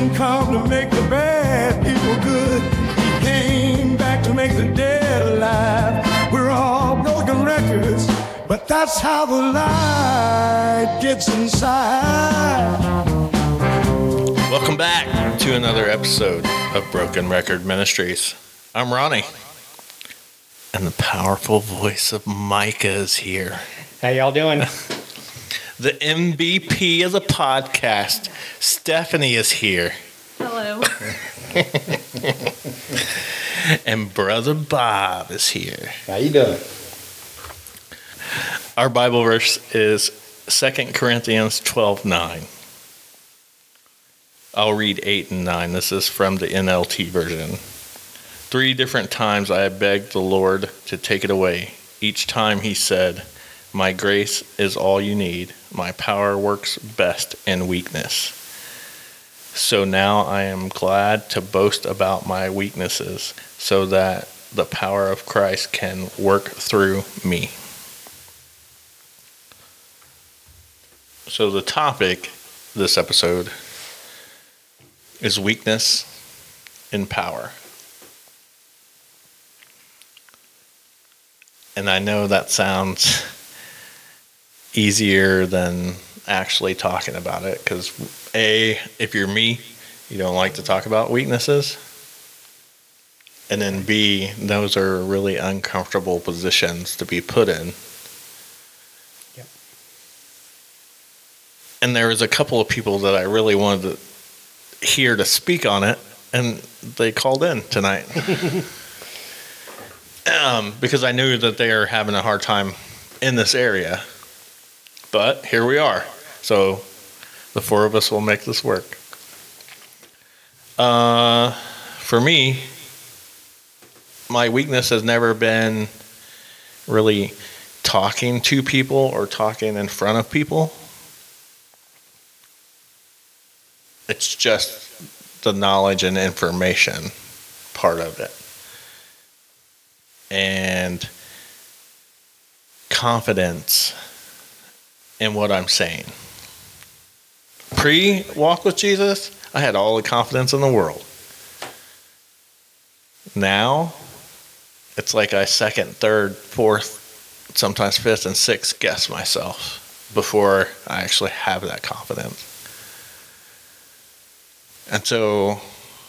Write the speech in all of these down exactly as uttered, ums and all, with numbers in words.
didn't come to make the bad people good. He came back to make the dead alive. We're all broken records, but that's how the light gets inside. Welcome back to another episode of Broken Record Ministries. I'm Ronnie, and the powerful voice of Micah is here. How y'all doing? The M V P of the podcast, Stephanie, is here. Hello. And Brother Bob is here. How you doing? Our Bible verse is Second Corinthians twelve nine. I'll read eight and nine. This is from the N L T version. Three different times I begged the Lord to take it away. Each time he said, "My grace is all you need. My power works best in weakness." So now I am glad to boast about my weaknesses so that the power of Christ can work through me. So the topic this episode is weakness in power. And I know that sounds easier than actually talking about it, because A, if you're me, you don't like to talk about weaknesses. And then B, those are really uncomfortable positions to be put in. Yep. And there was a couple of people that I really wanted to hear to speak on it, and they called in tonight. um, because I knew that they are having a hard time in this area. But here we are. So the four of us will make this work. Uh, for me, my weakness has never been really talking to people or talking in front of people. It's just the knowledge and information part of it. And confidence in what I'm saying. Pre-walk with Jesus, I had all the confidence in the world. Now, it's like I second, third, fourth, sometimes fifth and sixth guess myself before I actually have that confidence. And so,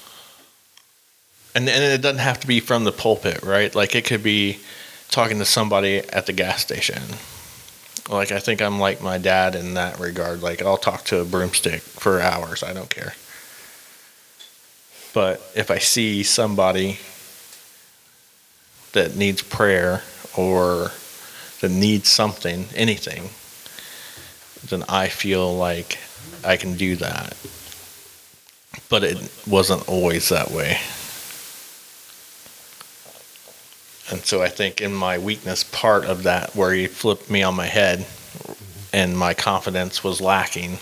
and, and it doesn't have to be from the pulpit, right? Like it could be talking to somebody at the gas station. Like, I think I'm like my dad in that regard. Like, I'll talk to a broomstick for hours. I don't care. But if I see somebody that needs prayer or that needs something, anything, then I feel like I can do that. But it wasn't always that way. And so I think in my weakness part of that, where he flipped me on my head and my confidence was lacking,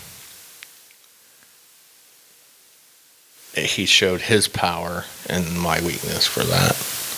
he showed his power and my weakness for that.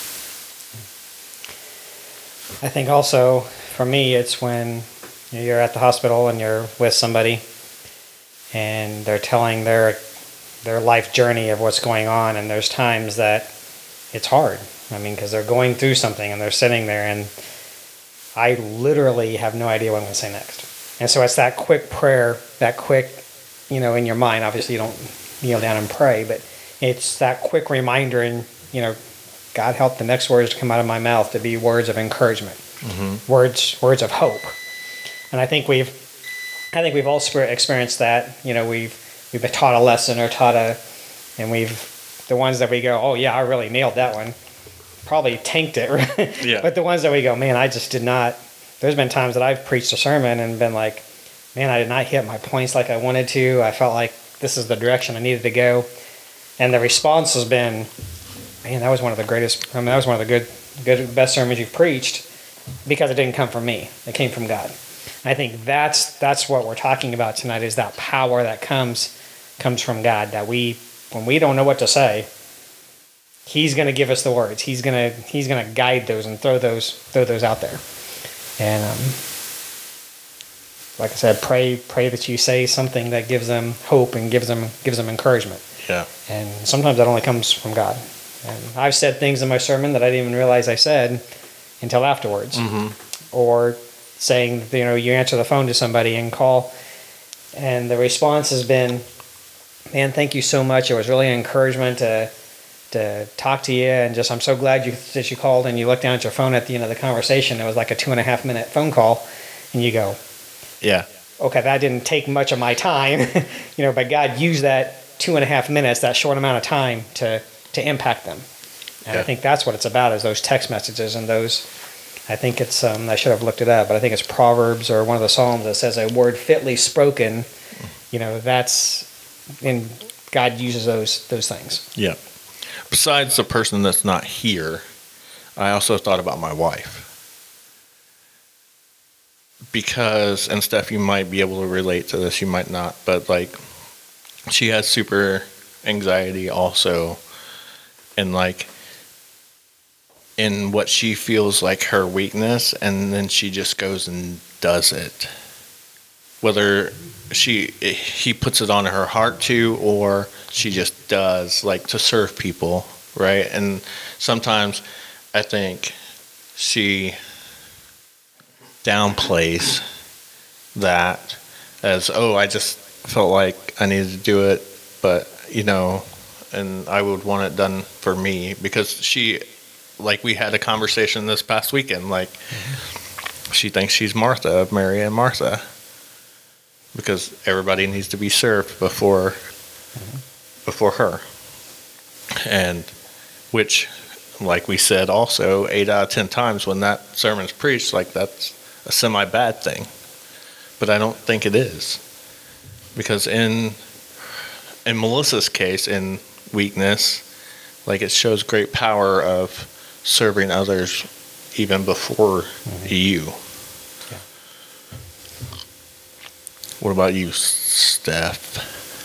I think also for me, it's when you're at the hospital and you're with somebody and they're telling their their life journey of what's going on, and there's times that it's hard. I mean, because they're going through something and they're sitting there, and I literally have no idea what I'm going to say next. And so it's that quick prayer, that quick, you know, in your mind. Obviously, you don't kneel down and pray, but it's that quick reminder, and, you know, God help the next words to come out of my mouth to be words of encouragement, mm-hmm. words words of hope. And I think we've, I think we've all experienced that. You know, we've we've been taught a lesson or taught a, and we've, the ones that we go, oh yeah, I really nailed that one. Probably tanked it, right? Yeah. But the ones that we go, man, I just did not. There's been times that I've preached a sermon and been like, man, I did not hit my points like I wanted to. I felt like this is the direction I needed to go. And the response has been, man, that was one of the greatest, I mean, that was one of the good, good, best sermons you've preached, because it didn't come from me. It came from God. And I think that's that's what we're talking about tonight, is that power that comes comes from God, that we, when we don't know what to say, He's going to give us the words. He's going to He's going to guide those and throw those throw those out there. And um, like I said, pray pray that you say something that gives them hope and gives them gives them encouragement. Yeah. And sometimes that only comes from God. And I've said things in my sermon that I didn't even realize I said until afterwards. Mm-hmm. Or saying, you know, you answer the phone to somebody and call, and the response has been, man, thank you so much. It was really an encouragement to to talk to you, and just I'm so glad you that you called, and you looked down at your phone at the end of the conversation. It was like a two and a half minute phone call, and you go, Yeah. okay, that didn't take much of my time, you know, but God used that two and a half minutes, that short amount of time, to to impact them. And Yeah. I think that's what it's about, is those text messages and those. I think it's um, I should have looked it up, but I think it's Proverbs or one of the Psalms that says a word fitly spoken. You know, that's and God uses those those things. Yeah. Besides the person that's not here, I also thought about my wife. Because, and Steph, you might be able to relate to this, you might not, but like, she has super anxiety also. And like, in what she feels like her weakness, and then she just goes and does it. Whether she he puts it on her heart to, or she just does, like, to serve people, right? And sometimes I think she downplays that as, oh, I just felt like I needed to do it, but, you know, and I would want it done for me, because she, like, we had a conversation this past weekend, like, mm-hmm. she thinks she's Martha of Mary and Martha, because everybody needs to be served before mm-hmm. before her. And which, like we said also, eight out of ten times when that sermon's preached, like, that's a semi-bad thing. But I don't think it is. Because in in Melissa's case, in weakness, like, it shows great power of serving others even before mm-hmm. you. What about you, Steph?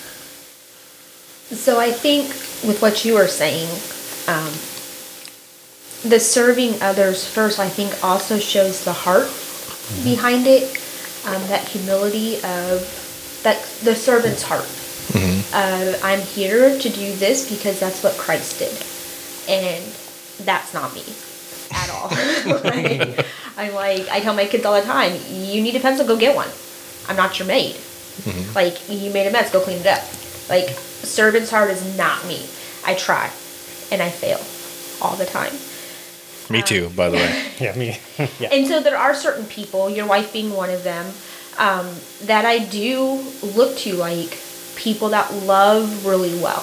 So I think with what you were saying, um, the serving others first, I think, also shows the heart mm-hmm. behind it, um, that humility of that the servant's heart. Mm-hmm. Uh, I'm here to do this because that's what Christ did, and that's not me at all. Like, I'm like, I tell my kids all the time, you need a pencil, go get one. I'm not your maid. Mm-hmm. Like, you made a mess, go clean it up. Like, servant's heart is not me. I try, and I fail all the time. Me too, um, by the way. Yeah, me. Yeah. And so there are certain people, your wife being one of them, um, that I do look to, like, people that love really well.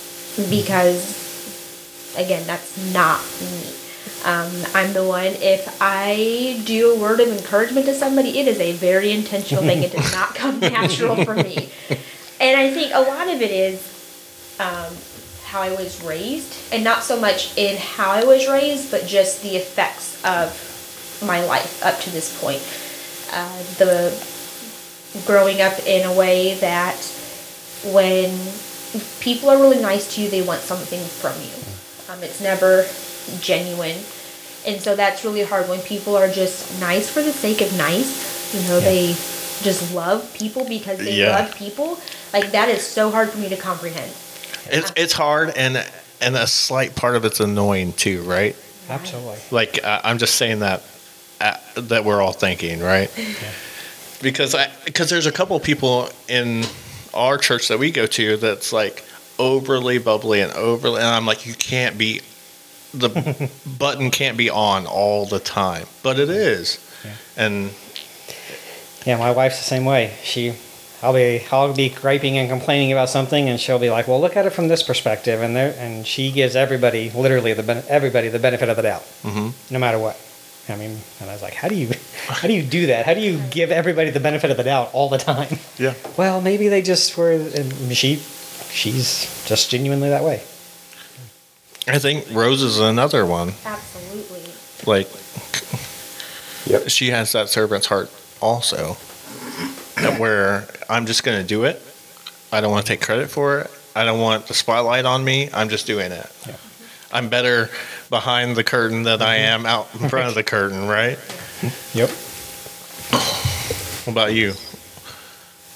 Because, again, that's not me. Um, I'm the one, if I do a word of encouragement to somebody, it is a very intentional thing. It does not come natural for me. And I think a lot of it is um, how I was raised, and not so much in how I was raised, but just the effects of my life up to this point. Uh, the growing up in a way that when people are really nice to you, they want something from you. Um, it's never genuine. And so that's really hard when people are just nice for the sake of nice. You know, yeah. They just love people because they yeah. love people. Like, that is so hard for me to comprehend. It's it's hard, and and a slight part of it's annoying too, right? Absolutely. Like, uh, I'm just saying that uh, that we're all thinking, right? Yeah. Because I because there's a couple people in our church that we go to that's like overly bubbly and overly, and I'm like, you can't be. The button can't be on all the time, but it is. Yeah. And yeah, my wife's the same way. She, I'll be, I'll be griping and complaining about something, and she'll be like, "Well, look at it from this perspective," and there, and she gives everybody, literally the everybody, the benefit of the doubt, mm-hmm. no matter what. I mean, and I was like, "How do you, how do you do that? How do you give everybody the benefit of the doubt all the time?" Yeah. Well, maybe they just were. And she, she's just genuinely that way. I think Rose is another one. Absolutely. Like, yep. She has that servant's heart also, where I'm just going to do it. I don't want to take credit for it. I don't want the spotlight on me. I'm just doing it. Yeah. I'm better behind the curtain than I am out in front of the curtain, right? Yep. What about you?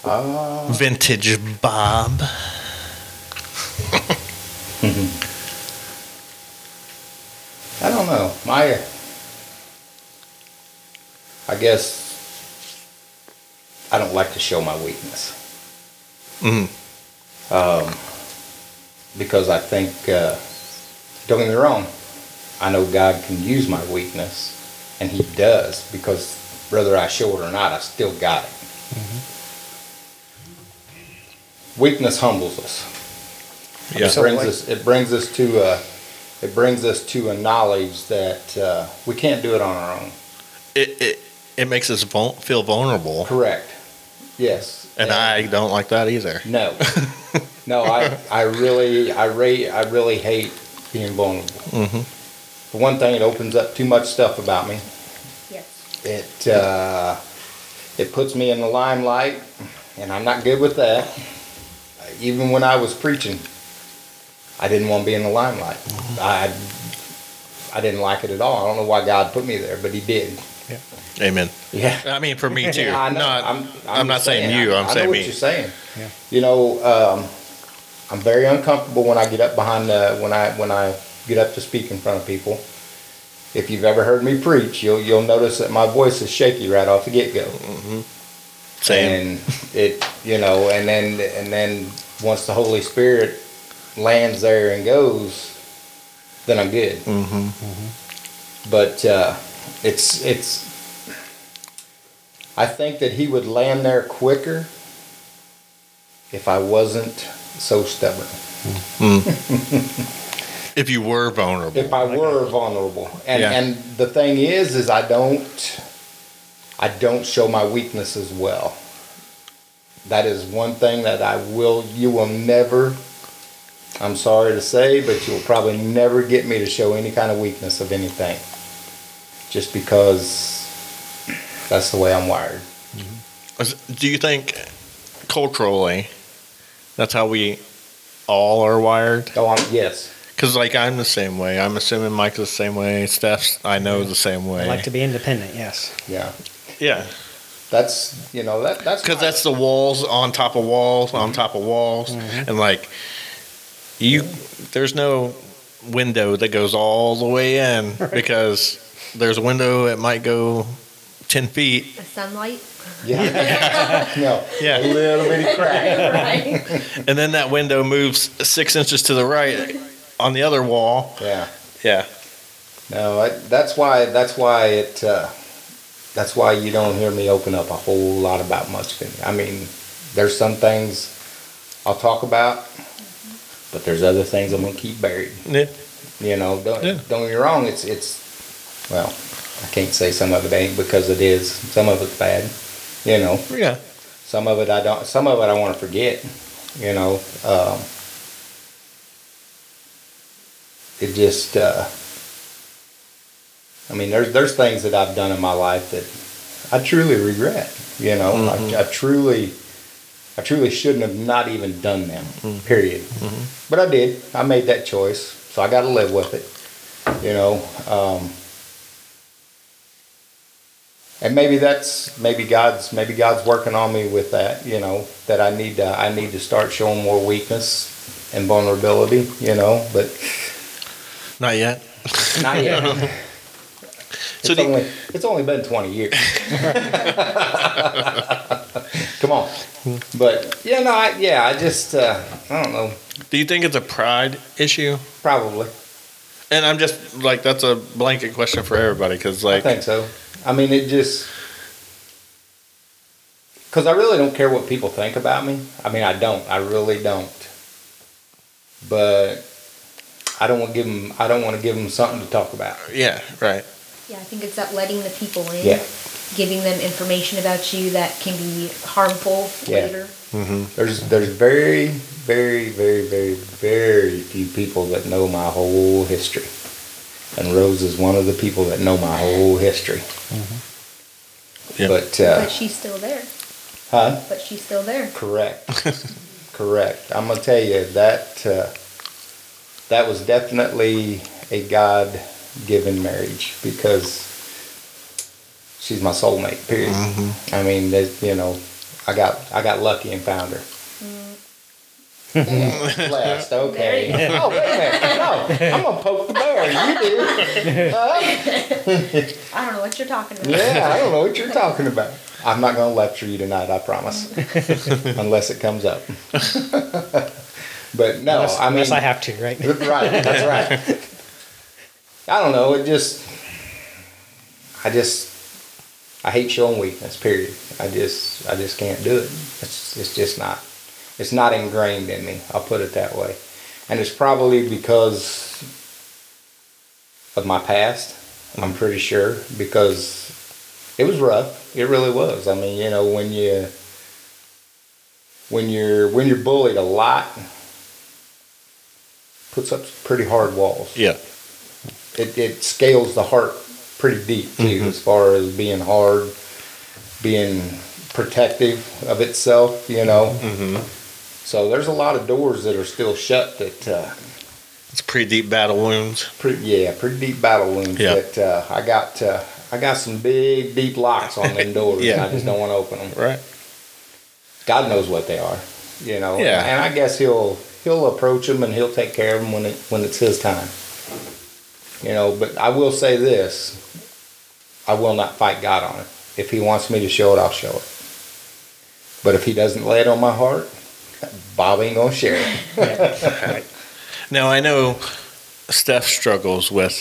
Uh, Vintage Bob. I don't know. My, I guess I don't like to show my weakness. Mm. Um, because I think, uh, don't get me wrong, I know God can use my weakness, and He does, because whether I show it or not, I still got it. Mm-hmm. Weakness humbles us. Yeah. It brings us. It brings us to a. It brings us to a knowledge that uh, we can't do it on our own. It it, it makes us vul- feel vulnerable. Correct. Yes. And I don't like that either. No. No. I. I really. I rate. I really hate being vulnerable. Mm-hmm. For one thing, it opens up too much stuff about me. Yes. It. Uh, it puts me in the limelight, and I'm not good with that. Even when I was preaching, I didn't want to be in the limelight. I. I didn't like it at all. I don't know why God put me there, but He did. Amen. Yeah. I mean, for me too. I know. Not, I'm, I'm, I'm not just saying, you. I'm I, I saying know me. what you're saying. Yeah. You know, um, I'm very uncomfortable when I get up behind the when I when I get up to speak in front of people. If you've ever heard me preach, you'll you'll notice that my voice is shaky right off the get go. Mm-hmm. Same. And it, you know, and then and then once the Holy Spirit lands there and goes, then I'm good. Mm-hmm. But uh, it's it's. I think that He would land there quicker if I wasn't so stubborn. If you were vulnerable. If I were vulnerable, and Yeah. and the thing is, is I don't, I don't show my weaknesses well. That is one thing that I will. You will never. I'm sorry to say, but you'll probably never get me to show any kind of weakness of anything. Just because that's the way I'm wired. Do you think culturally that's how we all are wired? Oh, I'm, yes. Because, like, I'm the same way. I'm assuming Mike's the same way. Steph's, I know, the same way. I like to be independent, yes. Yeah. Yeah. That's, you know, that that's Because my- that's the walls on top of walls on top of walls. Mm-hmm. And, like, you, there's no window that goes all the way in because there's a window that might go ten feet. The sunlight. Yeah. No. Yeah. A little bitty crack. Right. And then that window moves six inches to the right on the other wall. Yeah. Yeah. No, I, that's why. That's why it. Uh, that's why you don't hear me open up a whole lot about much. I mean, there's some things I'll talk about, but there's other things I'm gonna keep buried. Yeah. You know, don't Yeah. don't get me wrong. It's it's. Well, I can't say some of it ain't because it is. Some of it's bad. You know. Yeah. Some of it I don't. Some of it I want to forget. You know. Um, it just. Uh, I mean, there's there's things that I've done in my life that I truly regret. You know, Mhm. I, I truly, I truly shouldn't have not even done them. Mhm. Period. Mhm. But I did. I made that choice, so I got to live with it. You know. Um, And maybe that's maybe God's maybe God's working on me with that, you know, that I need to I need to start showing more weakness and vulnerability, you know, but Not yet. not yet. So it's, do you- only, it's only been twenty years. Come on. But yeah, no, I, yeah, I just uh, I don't know, Do you think it's a pride issue? probably. And I'm just like, that's a blanket question for everybody because, I like, think so. I mean, it just because I really don't care what people think about me. I mean, I don't. I really don't. But I don't want to give them. I don't want to give them something to talk about. yeah, right. Yeah, I think it's that letting the people in. Yeah. Giving them information about you that can be harmful Yeah. later. Mm-hmm. There's there's very very very very very few people that know my whole history, and Rose is one of the people that know my whole history. Yep. But uh, But she's still there. huh? But she's still there. Correct. Correct. I'm gonna tell you that uh, that was definitely a God-given marriage because she's my soulmate. Period. Mm-hmm. I mean, there's, you know, I got I got lucky and found her. Blessed, okay. There you Oh, wait a minute. No, I'm gonna poke the bear. You do. Uh, I don't know what you're talking about. yeah, I don't know what you're talking about. I'm not gonna lecture you tonight, I promise. Unless it comes up. But no, unless, I mean, unless I have to, right? right, that's right. I don't know. It just, I just, I hate showing weakness. Period. I just, I just can't do it. It's, it's just not. It's not ingrained in me. I'll put it that way. And it's probably because of my past. I'm pretty sure, because it was rough. It really was. I mean, you know, when you, when you're, when you're bullied a lot, puts up pretty hard walls. Yeah. It, it scales the heart pretty deep too, Mm-hmm. as far as being hard, being protective of itself, you know. Mm-hmm. So there's a lot of doors that are still shut that, uh, It's pretty deep battle wounds. pretty, yeah, pretty deep battle wounds Yeah. that uh, I got. Uh, I got some big, deep locks on them doors, Yeah. and I just don't want to open them. Right. God knows what they are, you know. Yeah. And I guess he'll he'll approach them and he'll take care of them when it when it's his time. You know, but I will say this: I will not fight God on it. If He wants me to show it, I'll show it. But if He doesn't lay it on my heart, Bob ain't gonna share it. Now, I know Steph struggles with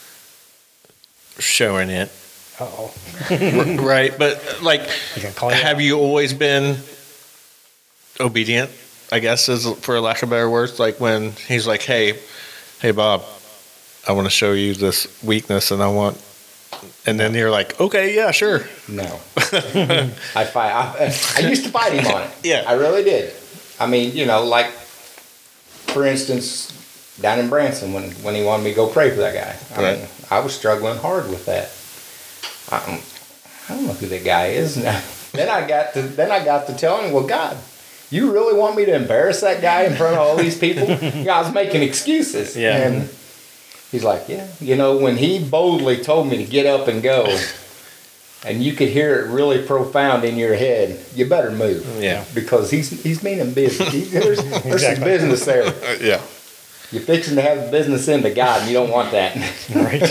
showing it, Uh-oh. r- right? But, like, You can call you have out. you always been obedient, I guess, is for lack of better words? Like, when he's like, hey, hey, Bob, I want to show you this weakness, and I want... And then you're like, okay, yeah, sure. No, I fight. I, I used to fight him on it. Yeah. I really did. I mean, you know, like for instance, down in Branson when when he wanted me to go pray for that guy. I Right. mean, I was struggling hard with that. I don't, I don't know who that guy is. Now, then I got to then I got to telling him, well, God, you really want me to embarrass that guy in front of all these people? You know, I was making excuses. Yeah. And he's like, yeah. You know, when he boldly told me to get up and go, and you could hear it really profound in your head, you better move. Yeah. Because he's he's meaning business. He, there's there's some Exactly. business there. Uh, yeah. You're fixing to have business into God, and you don't want that. Right.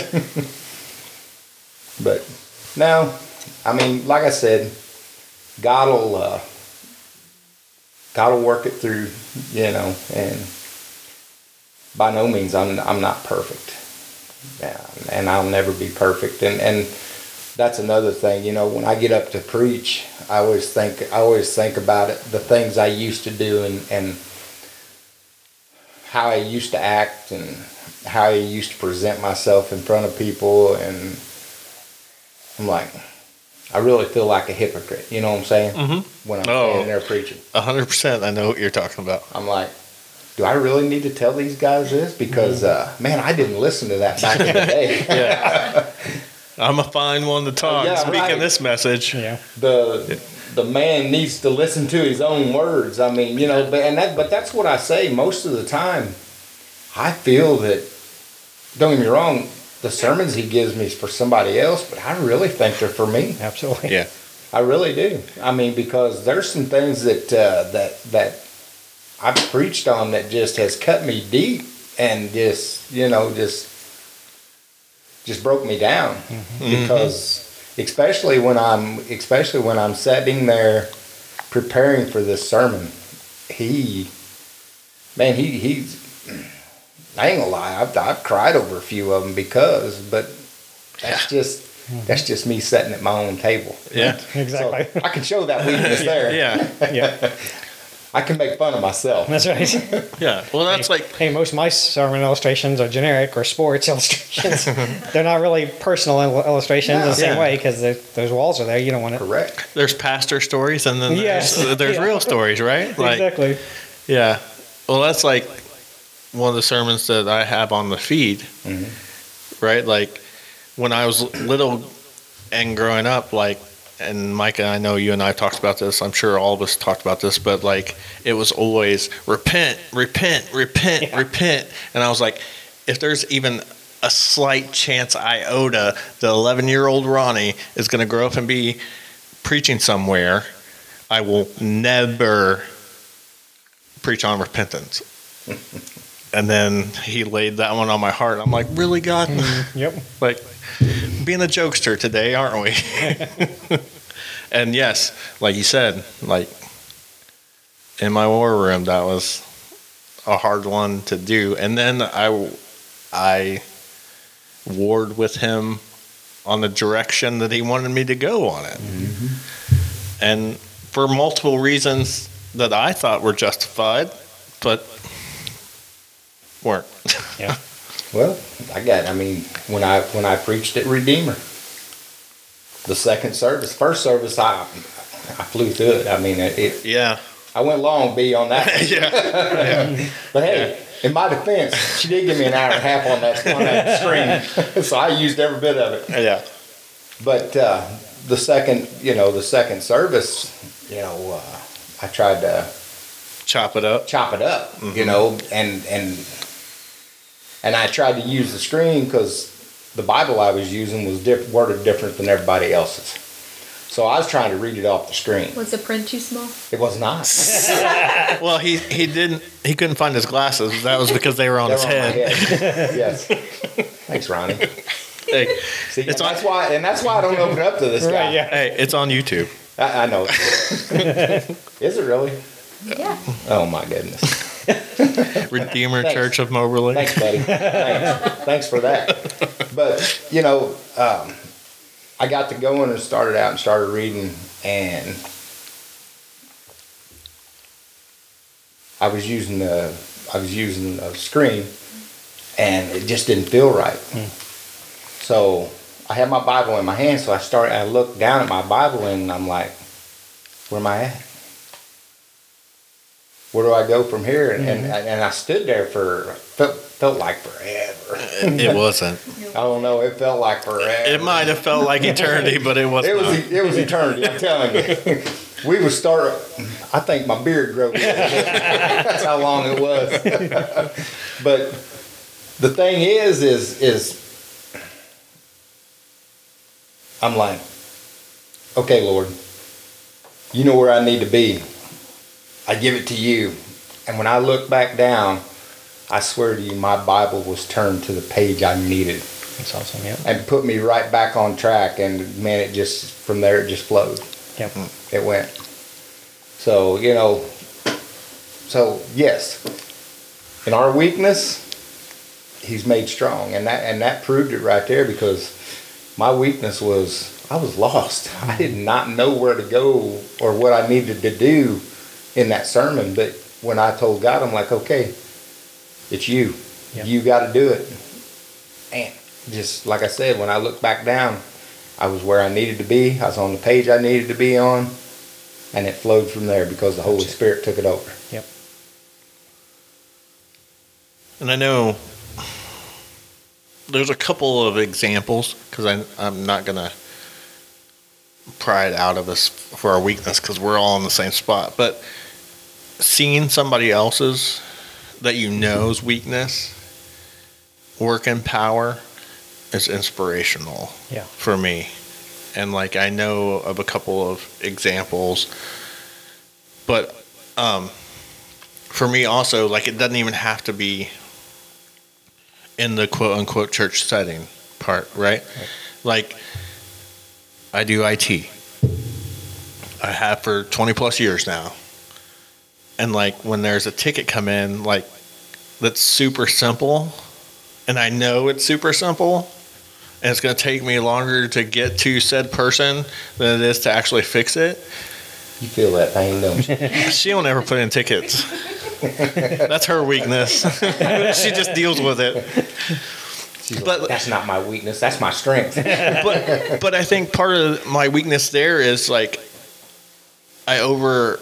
But no, I mean, like I said, God'll uh, God'll work it through, you know, and by no means I'm I'm not perfect, yeah, and I'll never be perfect, and and that's another thing, you know, when I get up to preach, I always think I always think about it, the things I used to do, and and how I used to act, and how I used to present myself in front of people, and I'm like, I really feel like a hypocrite, you know what I'm saying? Mm-hmm. When I'm Oh. standing there preaching. A hundred percent. I know what you're talking about. I'm like, do I really need to tell these guys this? Because, uh, man, I didn't listen to that back in the day. Yeah. I'm a fine one to talk. Yeah, Speaking right. this message. Yeah. the the man needs to listen to his own words. I mean, you know, but and that but that's what I say most of the time. I feel that, don't get me wrong, the sermons he gives me is for somebody else, but I really think they're for me. Absolutely. Yeah. I really do. I mean, because there's some things that uh, that that I've preached on that just has cut me deep and just you know just just broke me down because especially when I'm especially when I'm sitting there preparing for this sermon, he man he he's I ain't gonna lie, I've I've cried over a few of them because but that's just that's just me sitting at my own table. Yeah. Exactly. So I can show that weakness there. Yeah. Yeah. I can make fun of myself. That's right. Yeah. Well, that's like, Hey, most of my sermon illustrations are generic or sports illustrations. They're not really personal il- illustrations in the same Yeah. way because those walls are there. You don't want to. Correct. there's pastor stories and then Yes. there's, there's Yeah. real stories, right? Like, Exactly. yeah. Well, that's like one of the sermons that I have on the feed, right? Like when I was little and growing up, like, and Micah, I know you and I talked about this. I'm sure all of us talked about this, but like it was always repent, repent, repent, Yeah. repent. And I was like, if there's even a slight chance iota the eleven year old Ronnie is going to grow up and be preaching somewhere, I will never preach on repentance. And then he laid that one on my heart. I'm like, really, God? Yep. Like, being a jokester today, aren't we? And yes, like you said, like, in my war room, that was a hard one to do. And then I, I warred with him on the direction that he wanted me to go on it. Mm-hmm. And for multiple reasons that I thought were justified, but weren't. Yeah. Well, I got. I mean, when I when I preached at Redeemer, the second service, first service, I I flew through it. I mean, it. it Yeah. I went long B on that. Yeah. Yeah. But hey, in my defense, she did give me an hour and a half on that on that screen, so I used every bit of it. Yeah. But uh, the second, you know, the second service, you know, uh, I tried to Chop it up. chop it up, Mm-hmm. you know, and and and I tried to use the screen because the Bible I was using was diff- worded different than everybody else's. So I was trying to read it off the screen. Was the print too small? It was not. Well, he, he didn't, he couldn't find his glasses. That was because they were on They his were on my head. head. Yes. Thanks, Ronnie. Hey, See, and It's on- that's why, and that's why I don't open it up to this guy. Right, yeah. hey, it's on YouTube. I, I know. Is it really? Yeah. Oh my goodness. Redeemer Thanks. Church of Moberly. Thanks, buddy. Thanks. Thanks for that. But, you know, um, I got to going and started out and started reading, and I was using the I was using the screen, and it just didn't feel right. So I had my Bible in my hand, so I started. I looked down at my Bible, and I'm like, "Where am I at? Where do I go from here?" And and, and I stood there for felt felt like forever. It wasn't. I don't know. It felt like forever. It might have felt like eternity, but it was It was not. it was eternity. I'm telling you. We would start. I think my beard grew. That's how long it was. But the thing is, is is I'm like, okay, Lord, you know where I need to be. I give it to you. And when I look back down, I swear to you, my Bible was turned to the page I needed. That's awesome. Yep. And put me right back on track, and man, it just from there it just flowed. Yep. It went. So you know, so yes, in our weakness, He's made strong, and that and that proved it right there, because my weakness was I was lost. I did not know where to go or what I needed to do in that sermon. But when I told God, I'm like, okay, it's you. Yep. You got to do it. And just like I said, when I look back down, I was where I needed to be. I was on the page I needed to be on, and it flowed from there because the Holy Spirit took it over. Yep. And I know there's a couple of examples, because I'm not going to pry it out of us for our weakness, because we're all in the same spot. But seeing somebody else's that you know's weakness work in power is inspirational Yeah. for me. And like I know of a couple of examples, but um, for me also, like it doesn't even have to be in the quote unquote church setting part, right? Right. Like I do I T. I have for twenty plus years now. And like when there's a ticket come in, like that's super simple, and I know it's super simple, and it's going to take me longer to get to said person than it is to actually fix it. You feel that pain, don't you? She don't ever put in tickets. That's her weakness. She just deals with it. She's But- like, that's not my weakness. That's my strength. But but I think part of my weakness there is like I over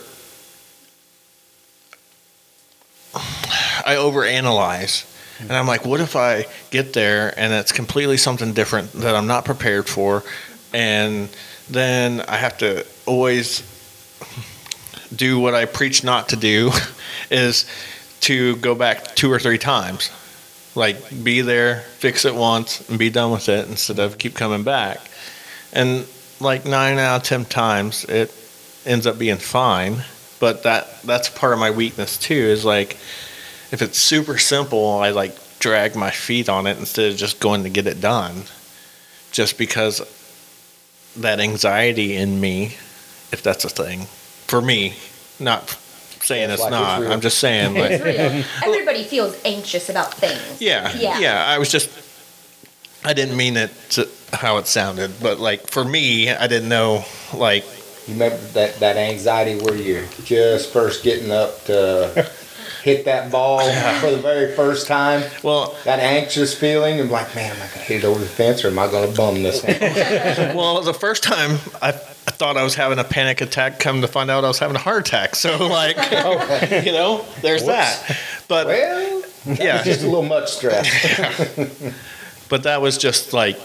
I overanalyze. And I'm like, what if I get there and it's completely something different that I'm not prepared for, and then I have to always do what I preach not to do, is to go back two or three times. Like, be there, fix it once, and be done with it instead of keep coming back. And like nine out of ten times, it ends up being fine. But that that's part of my weakness too, is like if it's super simple, I like drag my feet on it instead of just going to get it done. Just because that anxiety in me, if that's a thing, for me, not saying It's it's like not. it's real. I'm just saying like It's real. Everybody feels anxious about things. yeah, Yeah. yeah. I was just I didn't mean it to how it sounded, but like for me, I didn't know like You remember that, that anxiety where you're just first getting up to hit that ball for the very first time? well That anxious feeling of like, man, am I going to hit it over the fence or am I going to bum this one? well the first time I, I thought I was having a panic attack, come to find out I was having a heart attack. So like you know, there's that. But Well, yeah. just a little much stress. But that was just like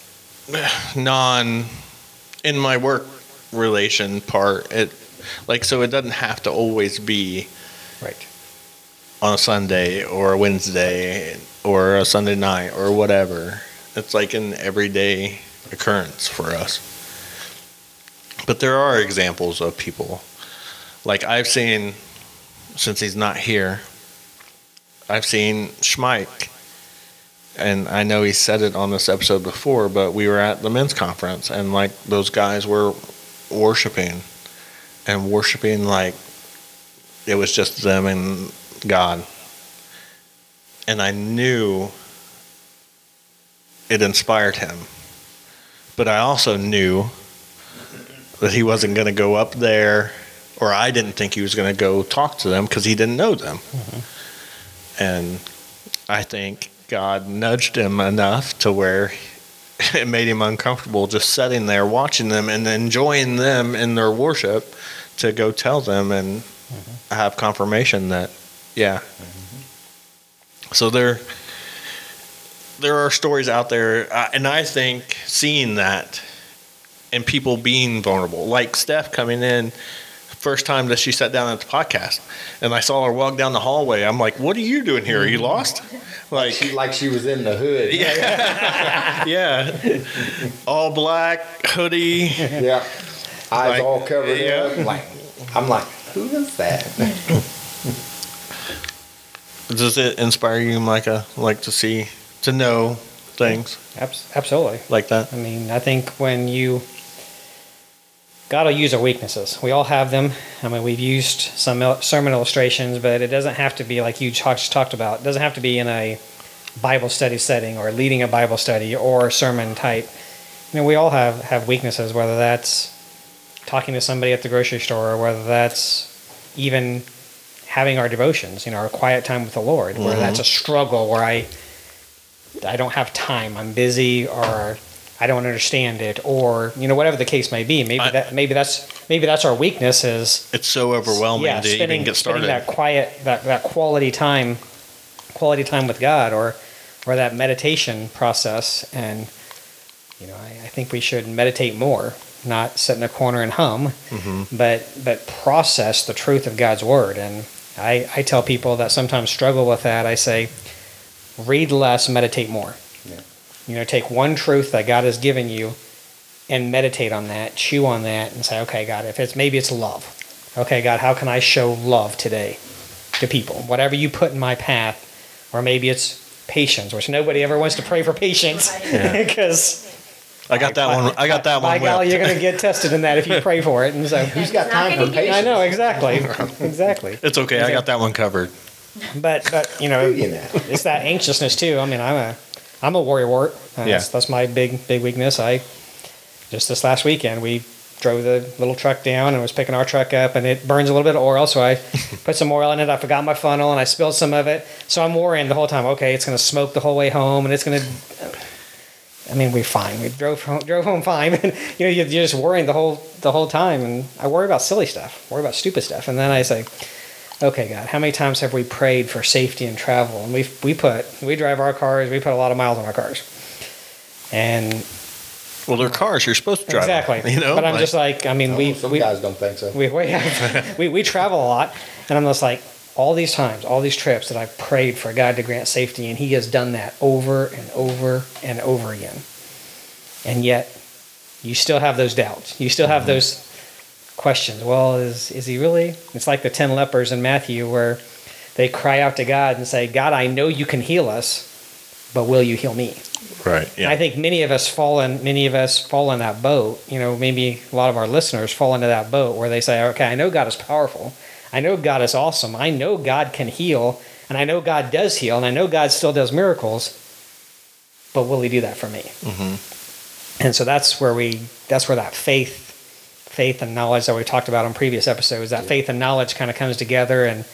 non in my work relation part. It like so it doesn't have to always be Right. on a Sunday or a Wednesday or a Sunday night or whatever. It's like an everyday occurrence for us. But there are examples of people like I've seen, since he's not here, I've seen Schmike. And I know he said it on this episode before, but we were at the men's conference and like those guys were worshiping and worshiping like it was just them and God. And I knew it inspired him. But I also knew that he wasn't going to go up there, or I didn't think he was going to go talk to them because he didn't know them. Mm-hmm. And I think God nudged him enough to where it made him uncomfortable just sitting there watching them and enjoying them in their worship to go tell them and mm-hmm. have confirmation that, yeah. Mm-hmm. So there, there are stories out there, uh, and I think seeing that and people being vulnerable, like Steph coming in, first time that she sat down at the podcast, and I saw her walk down the hallway. I'm like, what are you doing here? Are you lost? Like she, like she was in the hood. Yeah. Yeah. All black, hoodie. Yeah. Eyes Like, all covered yeah. up. Like, I'm like, who is that? Does it inspire you, Micah, like to see, to know things Abs- absolutely. like that? I mean, I think when you, God will use our weaknesses. We all have them. I mean, we've used some il- sermon illustrations, but it doesn't have to be like you talk- just talked about. It doesn't have to be in a Bible study setting or leading a Bible study or sermon type. You know, we all have, have weaknesses, whether that's talking to somebody at the grocery store or whether that's even having our devotions, you know, our quiet time with the Lord, where Mm-hmm. that's a struggle where I I don't have time, I'm busy, or I don't understand it, or you know, whatever the case may be. Maybe I- that maybe that's maybe that's our weakness is It's so overwhelming yeah, to spending, even get spending started. that quiet that, that quality time quality time with God, or or that meditation process. And you know, I, I think we should meditate more, not sit in a corner and hum, Mm-hmm. but but process the truth of God's word. And I, I tell people that sometimes struggle with that. I say, read less, meditate more. Yeah. You know, take one truth that God has given you and meditate on that, chew on that, and say, okay, God, if it's maybe it's love. Okay, God, how can I show love today to people? Whatever you put in my path, or maybe it's patience, which nobody ever wants to pray for patience because I got that one. I got that by one. golly, whipped. you're going to get tested in that if you pray for it. And so, Who's got time for I patience? know exactly, exactly. It's okay. I got that one covered. But but you know, You know. it's that anxiousness too. I mean, I'm a I'm a worry wart. Uh, Yeah. That's, that's my big big weakness. I just this last weekend we drove the little truck down and was picking our truck up, and it burns a little bit of oil. So I put some oil in it. I forgot my funnel and I spilled some of it. So I'm worrying the whole time. Okay, it's going to smoke the whole way home, and it's going to. I mean, we're fine. We drove home, drove home fine. And you know, you're just worrying the whole the whole time. And I worry about silly stuff, worry about stupid stuff. And then I say, okay, God, how many times have we prayed for safety and travel? And we we put we drive our cars. We put a lot of miles on our cars. And Well, they're cars. You're supposed to drive. them, exactly. You know. But I'm like- just like, I mean, Oh, we some we, guys don't think so. we we, have, we we travel a lot, and I'm just like, all these times, all these trips that I've prayed for God to grant safety, and He has done that over and over and over again. And yet, you still have those doubts. You still have those questions. Well, is is he really? It's like the ten lepers in Matthew where they cry out to God and say, God, I know you can heal us, but will you heal me? Right. And I think many of us fall in many of us fall in that boat. You know, maybe a lot of our listeners fall into that boat where they say, okay, I know God is powerful. I know God is awesome. I know God can heal, and I know God does heal, and I know God still does miracles, but will he do that for me? Mm-hmm. And so that's where we that's where that faith faith and knowledge that we talked about on previous episodes, that faith and knowledge kind of comes together, and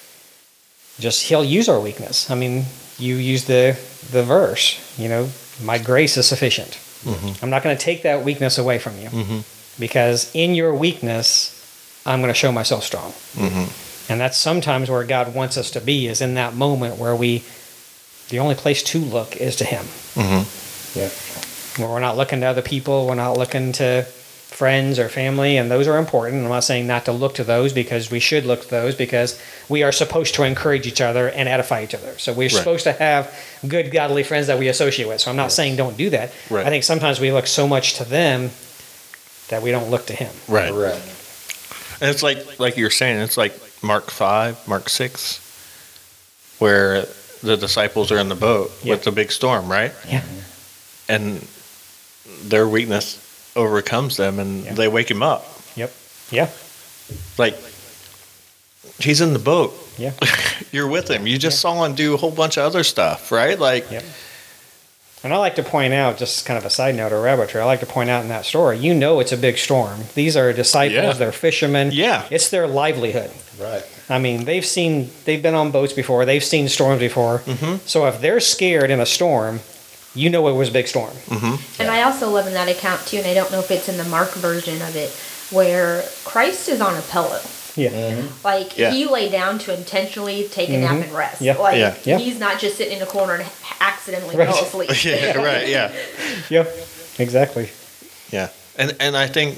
just he'll use our weakness. I mean, you use the the verse, you know, my grace is sufficient. Mm-hmm. I'm not going to take that weakness away from you, Mm-hmm. because in your weakness, I'm going to show myself strong. Mm-hmm. And that's sometimes where God wants us to be, is in that moment where we, the only place to look is to him. Mm-hmm. Yeah. Where we're not looking to other people, we're not looking to friends or family, and those are important. I'm not saying not to look to those, because we should look to those, because we are supposed to encourage each other and edify each other. So we're Right. supposed to have good, godly friends that we associate with. So I'm not Yes. saying don't do that. Right. I think sometimes we look so much to them that we don't look to him. Right. Correct. And it's like like you're saying, it's like Mark five, Mark six, where the disciples are in the boat Yeah. with the big storm, right? Yeah. And their weakness overcomes them, and Yeah. they wake him up. Yep. Yeah. Like, he's in the boat. Yeah. You're with him. You just Yeah. saw him do a whole bunch of other stuff, right? Like, Yep. And I like to point out, just kind of a side note or rabbit trail, I like to point out in that story, you know it's a big storm. These are disciples, Yeah. they're fishermen. Yeah. It's their livelihood. Right. I mean, they've seen, they've been on boats before, they've seen storms before. Mhm. So if they're scared in a storm, you know it was a big storm. mm-hmm. And I also love in that account too, and I don't know if it's in the Mark version of it, where Christ is on a pillow. Yeah. Mm-hmm. Like Yeah. he lay down to intentionally take a nap Mhm. and rest. Yeah. Like Yeah. Yeah. he's not just sitting in a corner and accidentally Right. fall asleep. Yeah, right, yeah. Yep. Exactly. Yeah, and and I think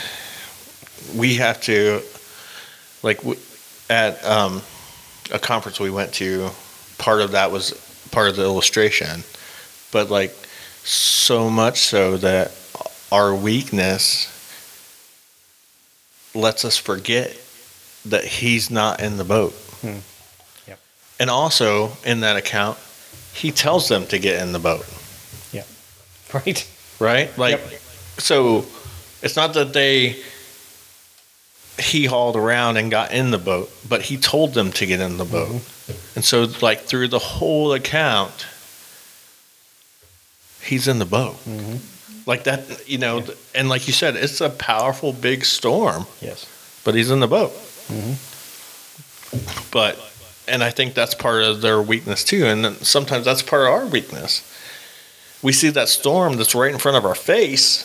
we have to, like, w- at um, a conference we went to, part of that was part of the illustration, but like so much so that our weakness lets us forget that he's not in the boat. Hmm. Yep. And also in that account, he tells them to get in the boat. Right. Right? Like, Yep. so it's not that they he hauled around and got in the boat, but he told them to get in the boat. And so, like, through the whole account, he's in the boat. Mhm. Like that, you know, Yeah. and like you said, it's a powerful big storm, Yes. but he's in the boat. Mhm. But, and I think that's part of their weakness too. And then sometimes that's part of our weakness. We see that storm that's right in front of our face,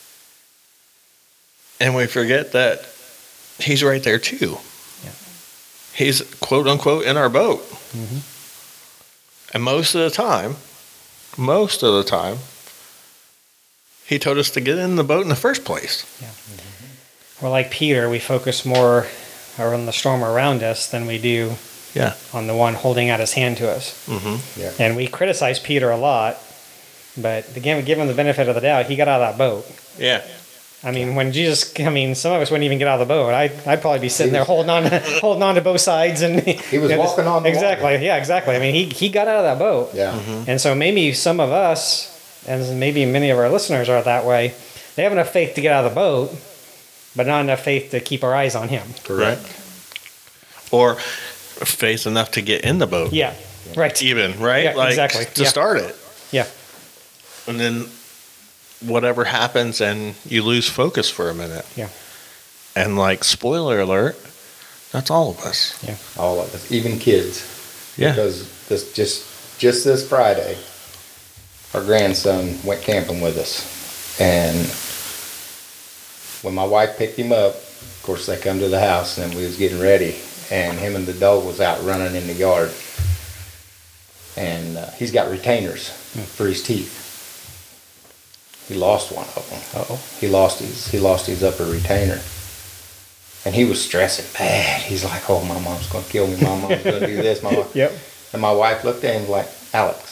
and we forget that he's right there too. Yeah. He's quote unquote in our boat. Mhm. And most of the time, most of the time, he told us to get in the boat in the first place. Or like Peter, we focus more on the storm around us than we do Yeah. on the one holding out his hand to us. Mm-hmm. Yeah. And we criticize Peter a lot, but again, give him the benefit of the doubt. He got out of that boat. Yeah. I mean, when Jesus, I mean, some of us wouldn't even get out of the boat. I'd, I'd probably be sitting there holding on, to, holding on to both sides, and He was walking on the exactly, yeah, exactly. I mean, he he got out of that boat, Yeah. and so maybe some of us, and maybe many of our listeners are that way. They have enough faith to get out of the boat, but not enough faith to keep our eyes on him. Correct. Or faith enough to get in the boat. Yeah, right. Even, right? Yeah, like exactly. to Yeah. start it. Yeah, And then whatever happens and you lose focus for a minute. Yeah. And like, spoiler alert, that's all of us. All of us, even kids. Yeah. Because this just just this Friday, our grandson went camping with us, and when my wife picked him up, of course they come to the house, and we was getting ready, and him and the dog was out running in the yard, and uh, he's got retainers for his teeth. He lost one of them. Uh-oh. He lost his he lost his upper retainer. And he was stressing bad. He's like, oh, my mom's going to kill me. My mom's going to do this. My mom. Yep. And my wife looked at him like, Alex,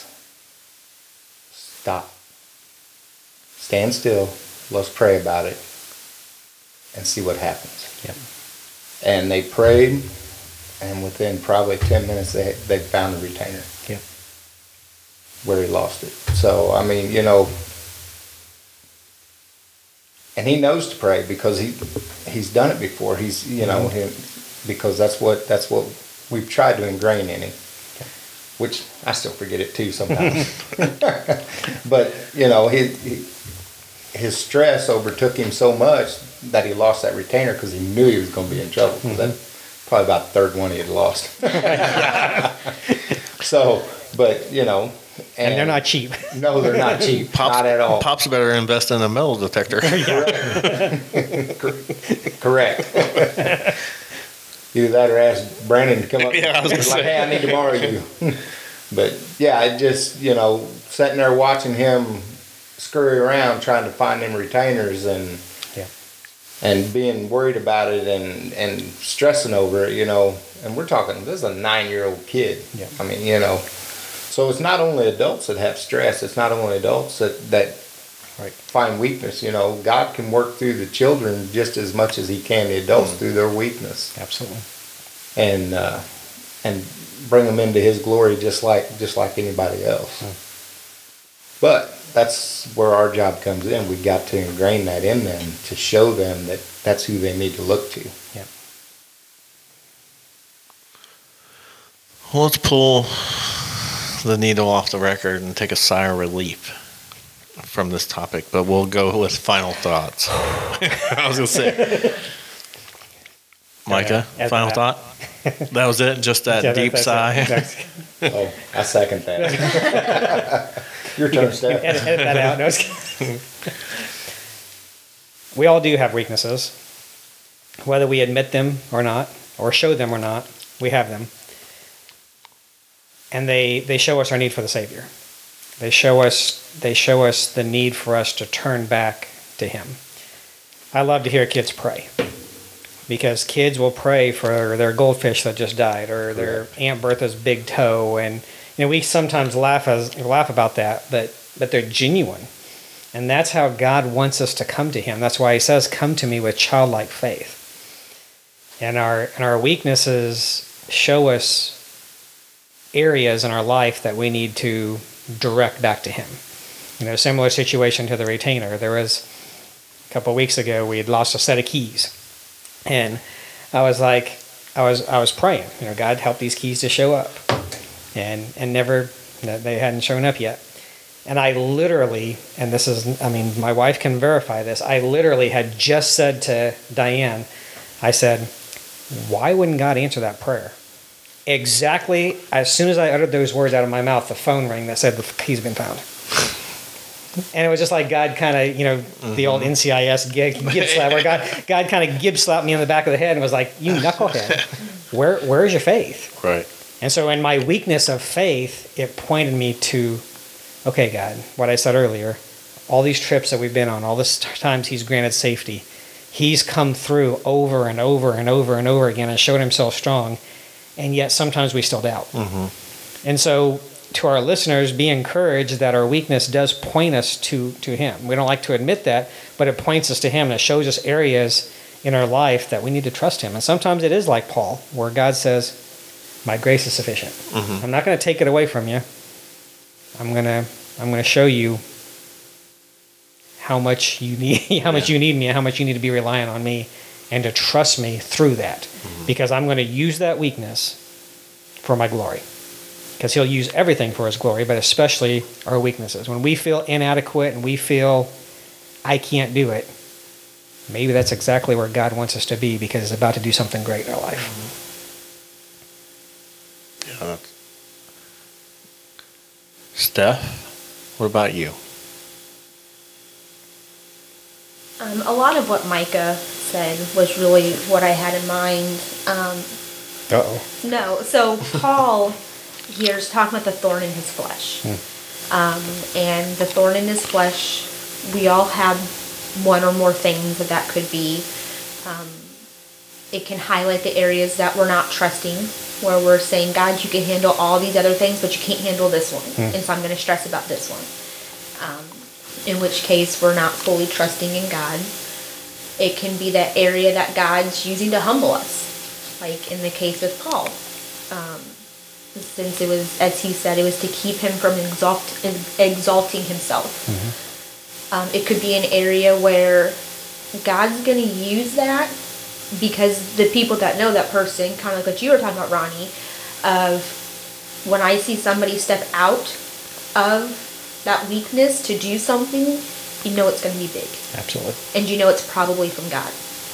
stop. Stand still. Let's pray about it. and see what happens. Yep. And they prayed, and within probably ten minutes, they they found the retainer. Yep. Where he lost it. So, I mean, you know, and he knows to pray because he he's done it before. He's, you know, him, because that's what that's what we've tried to ingrain in him, which I still forget it too sometimes. But, you know, he, he, his stress overtook him so much that he lost that retainer because he knew he was going to be in trouble. Mm-hmm. That's probably about the third one he had lost. So, but, you know. And, and they're not cheap. No, they're not cheap. Pops, not at all. Pops better invest in a metal detector. Correct. Either that or ask Brandon to come up. Yeah, I was gonna like, say. hey, I need to borrow you. But yeah, I just, you know, sitting there watching him scurry around trying to find them retainers and yeah. and being worried about it and, and stressing over it, you know. And we're talking, this is a nine-year-old kid. Yeah. I mean, you know. So it's not only adults that have stress. It's not only adults that, that right. find weakness. You know, God can work through the children just as much as he can the adults mm. through their weakness. Absolutely. And uh, and bring them into his glory just like just like anybody else. Mm. But that's where our job comes in. We've got to ingrain that in them to show them that that's who they need to look to. Yeah. Well, let's pull the needle off the record and take a sigh of relief from this topic, but we'll go with final thoughts. I was going to say, Micah, yeah, final thought? That was it? Just that yeah, deep that, sigh? Oh, I second that. Your turn, Steph. Edit, edit that out. No, I was kidding. We all do have weaknesses. Whether we admit them or not, or show them or not, we have them. And they, they show us our need for the Savior. They show us they show us the need for us to turn back to Him. I love to hear kids pray, because kids will pray for their goldfish that just died, or their Aunt Bertha's big toe, and you know we sometimes laugh as laugh about that, but but they're genuine, and that's how God wants us to come to Him. That's why He says, "Come to me with childlike faith." And our and our weaknesses show us areas in our life that we need to direct back to Him. You know, similar situation to the retainer. There was a couple of weeks ago we had lost a set of keys, and I was like, I was I was praying, you know, God help these keys to show up, and and never they hadn't shown up yet. And I literally, and this is, I mean, my wife can verify this. I literally had just said to Diane, I said, why wouldn't God answer that prayer? Exactly as soon as I uttered those words out of my mouth, the phone rang that said the keys have been found. And it was just like God kind of, you know, mm-hmm. the old N C I S gib slap, where God, God kind of gib slapped me on the back of the head and was like, you knucklehead, where, where's your faith? Right. And so in my weakness of faith, it pointed me to, okay, God, what I said earlier, all these trips that we've been on, all this times He's granted safety, He's come through over and over and over and over again and showed Himself strong. And yet sometimes we still doubt. Mm-hmm. And so to our listeners, be encouraged that our weakness does point us to, to Him. We don't like to admit that, but it points us to Him, and it shows us areas in our life that we need to trust Him. And sometimes it is like Paul, where God says, my grace is sufficient. Mm-hmm. I'm not going to take it away from you. I'm going to I'm going to show you how much you need how much yeah. you need me, and how much you need to be relying on me, and to trust me through that. Mm-hmm. Because I'm going to use that weakness for my glory. Because He'll use everything for His glory, but especially our weaknesses. When we feel inadequate and we feel, I can't do it, maybe that's exactly where God wants us to be, because He's about to do something great in our life. Mm-hmm. Yeah, that's... Steph, what about you? Um, a lot of what Micah said was really what I had in mind. Um, Uh-oh. No, so Paul here is talking about the thorn in his flesh. Hmm. Um, and the thorn in his flesh, we all have one or more things that that could be. Um, it can highlight the areas that we're not trusting, where we're saying, God, you can handle all these other things, but you can't handle this one. Hmm. And so I'm going to stress about this one. Um, in which case we're not fully trusting in God. It can be that area that God's using to humble us, like in the case of Paul. Um, since it was, as he said, it was to keep him from exalt, exalting himself. Mm-hmm. Um, it could be an area where God's going to use that because the people that know that person, kind of like what you were talking about, Ronnie, of when I see somebody step out of that weakness to do something, you know it's going to be big. Absolutely. And you know it's probably from God.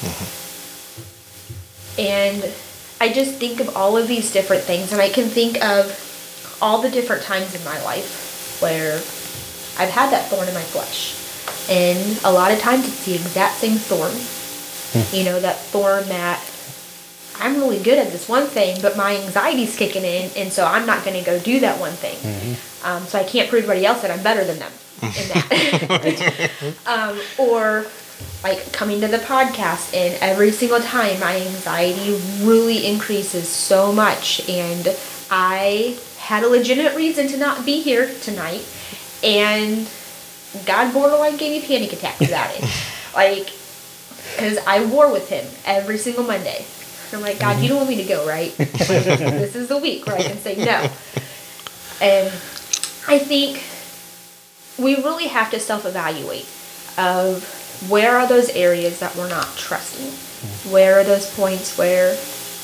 Mm-hmm. And I just think of all of these different things, and I can think of all the different times in my life where I've had that thorn in my flesh. And a lot of times it's the exact same thorn. Mm. You know, that thorn that I'm really good at this one thing, but my anxiety's kicking in, and so I'm not going to go do that one thing. Mm-hmm. Um, so I can't prove everybody else that I'm better than them in that. um, or like coming to the podcast, and every single time my anxiety really increases so much, and I had a legitimate reason to not be here tonight, and God borderline gave me panic attacks about it. Like, because I war with him every single Monday. I'm like, God, you don't want me to go, right? This is the week where I can say no. And I think we really have to self-evaluate of where are those areas that we're not trusting? Where are those points where,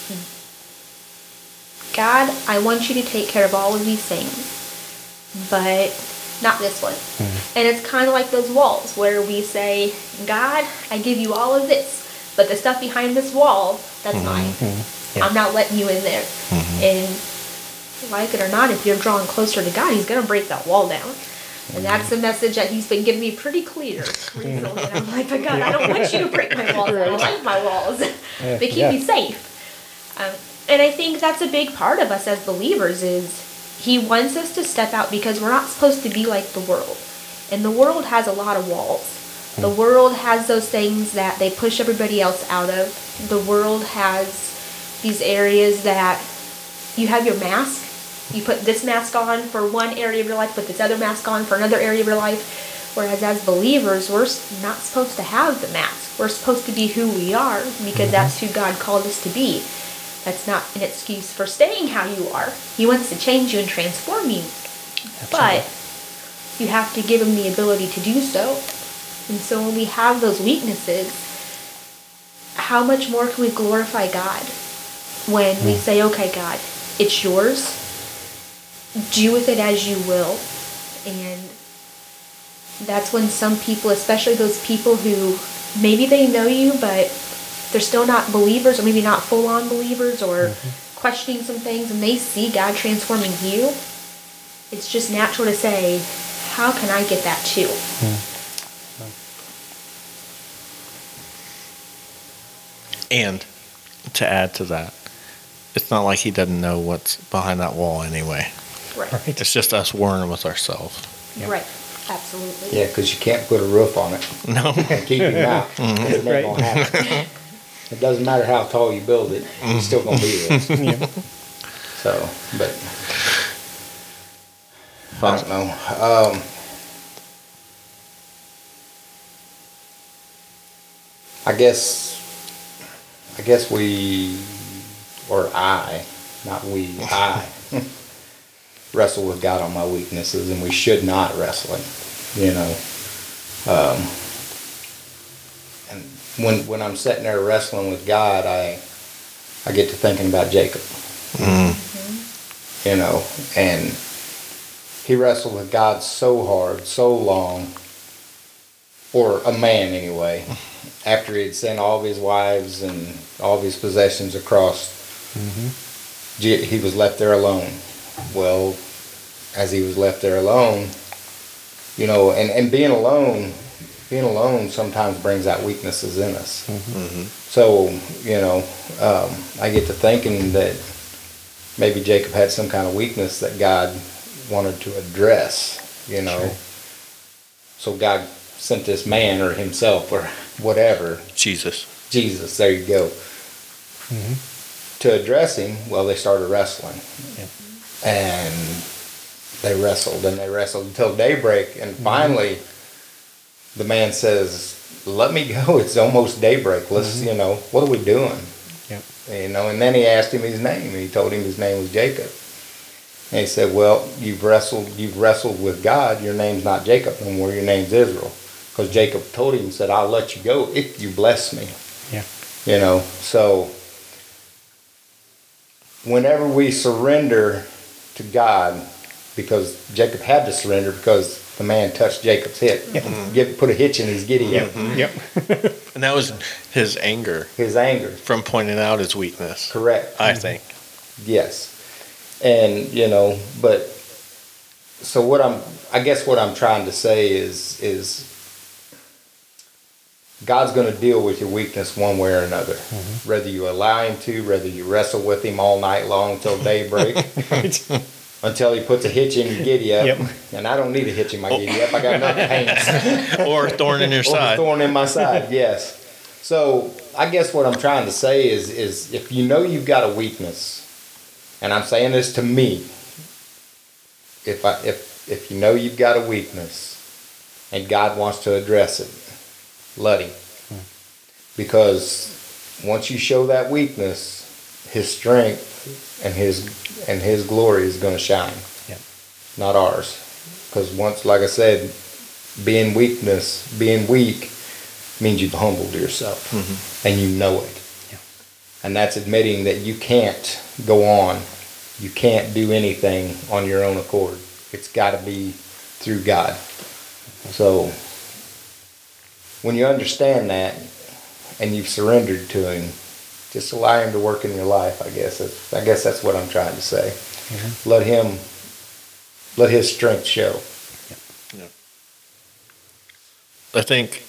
God, I want you to take care of all of these things, but not this one. Mm-hmm. And it's kind of like those walls where we say, God, I give you all of this, but the stuff behind this wall, that's mm-hmm. mine. Mm-hmm. Yeah. I'm not letting you in there. Mm-hmm. And like it or not, if you're drawing closer to God, he's going to break that wall down. And that's the message that he's been giving me pretty clear recently. And I'm like, but God, I don't want you to break my walls. I like my walls. They keep yeah. me safe. Um, and I think that's a big part of us as believers is he wants us to step out because we're not supposed to be like the world. And the world has a lot of walls. The world has those things that they push everybody else out of. The world has these areas that you have your mask. You put this mask on for one area of your life, put this other mask on for another area of your life. Whereas as believers, we're not supposed to have the mask. We're supposed to be who we are because mm-hmm. that's who God called us to be. That's not an excuse for staying how you are. He wants to change you and transform you. Absolutely. But you have to give him the ability to do so. And so when we have those weaknesses, how much more can we glorify God when mm. we say, okay, God, it's yours. Do with it as you will. And that's when some people, especially those people who maybe they know you, but they're still not believers, or maybe not full-on believers, or mm-hmm. questioning some things, and they see God transforming you, it's just natural to say, how can I get that too? Mm. And to add to that, it's not like he doesn't know what's behind that wall anyway. Right. It's just us warring with ourselves. Yep. Right. Absolutely. Yeah, because you can't put a roof on it. No. And keep him out. Mm-hmm. It's never right. going to happen. It doesn't matter how tall you build it. Mm-hmm. It's still going to be there. Yeah. So, but I don't know. Um, I guess, I guess we, or I, not we, I, wrestle with God on my weaknesses, and we should not wrestle him, you know. Um, and when when I'm sitting there wrestling with God, I I get to thinking about Jacob, mm-hmm. you know, and he wrestled with God so hard, so long, or a man anyway, after he had sent all of his wives and all of his possessions across, mm-hmm. he was left there alone. Well, as he was left there alone, you know, and, and being alone, being alone sometimes brings out weaknesses in us. Mm-hmm. So, you know, um, I get to thinking that maybe Jacob had some kind of weakness that God wanted to address, you know. Sure. So God sent this man, or himself, or whatever. Jesus. Jesus, there you go. Mm-hmm. To address him, well, they started wrestling. Yeah. And they wrestled and they wrestled until daybreak, and finally the man says, let me go. It's almost daybreak. Let's, Mm-hmm. you know, what are we doing? Yep. You know, and then he asked him his name, and he told him his name was Jacob. And he said, well, you've wrestled, you've wrestled with God. Your name's not Jacob no more. Your name's Israel. Because Jacob told him, said, I'll let you go if you bless me. Yeah. You know, so whenever we surrender to God, because Jacob had to surrender because the man touched Jacob's hip, Mm-hmm. Give, put a hitch in his giddy hip, Yep. And that was his anger his anger. from pointing out his weakness, Correct. I think. Yes. And, you know, but, so what I'm, I guess what I'm trying to say is, is God's going to deal with your weakness one way or another. Mm-hmm. Whether you allow him to, whether you wrestle with him all night long till daybreak, Right. until he puts a hitch in your giddy up. Yep. And I don't need a hitch in my giddy up. I got enough pains. Or a thorn in your Or a side. thorn in my side, yes. So I guess what I'm trying to say is, is if you know you've got a weakness, and I'm saying this to me, if I if if you know you've got a weakness, and God wants to address it, let him. Because once you show that weakness, his strength and his and his glory is going to shine. Yep. Not ours. Because once, like I said, being weakness, being weak means you've humbled yourself. Mm-hmm. And you know it. Yeah. And that's admitting that you can't go on. You can't do anything on your own accord. It's got to be through God. So when you understand that and you've surrendered to him, just allow him to work in your life, I guess. That's, I guess that's what I'm trying to say. Mm-hmm. Let him, let his strength show. I think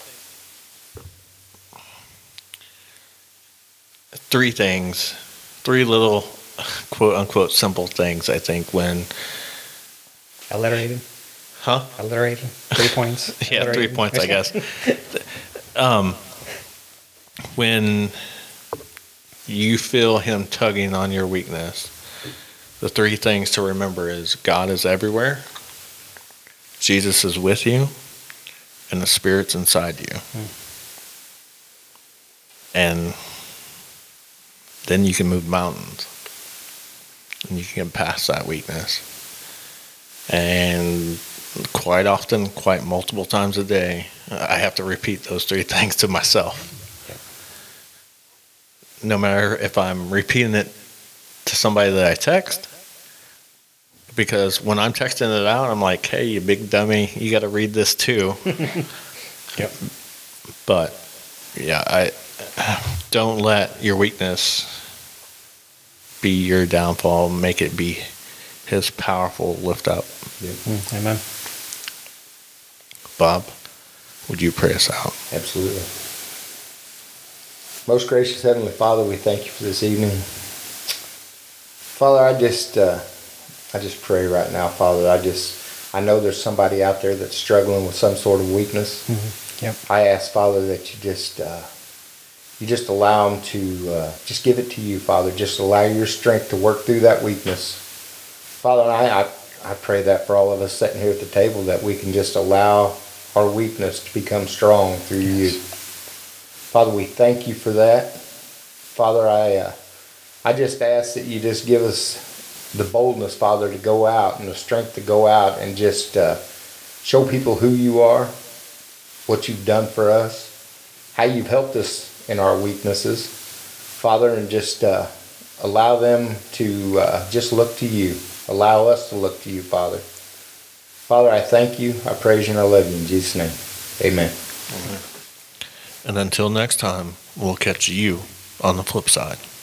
three things, three little quote unquote simple things, I think, when, Alliterated. huh? Alliterated. Three points. Yeah, three Alliterated. points, I guess. um, when you feel him tugging on your weakness, the three things to remember is God is everywhere, Jesus is with you, and the Spirit's inside you. And then you can move mountains. And you can get past that weakness. And quite often, quite multiple times a day, I have to repeat those three things to myself. No matter if I'm repeating it to somebody that I text, because when I'm texting it out, I'm like, hey, you big dummy, you got to read this too. Yep. But yeah, I don't let your weakness be your downfall. Make it be his powerful lift up. Mm, amen. Bob, would you pray us out? Absolutely. Most gracious Heavenly Father, we thank you for this evening. Father, I just, uh, I just pray right now, Father. I just, I know there's somebody out there that's struggling with some sort of weakness. Mm-hmm. Yep. I ask, Father, that you just, uh, you just allow them to, uh, just give it to you, Father. Just allow your strength to work through that weakness. Father, I, I, I pray that for all of us sitting here at the table, that we can just allow our weakness to become strong through Yes. you. Father, we thank you for that. Father, I, uh, I just ask that you just give us the boldness, Father, to go out and the strength to go out and just uh, show people who you are, what you've done for us, how you've helped us in our weaknesses, Father, and just uh, allow them to uh, just look to you. Allow us to look to you, Father. Father, I thank you, I praise you, and I love you in Jesus' name. Amen. And until next time, we'll catch you on the flip side.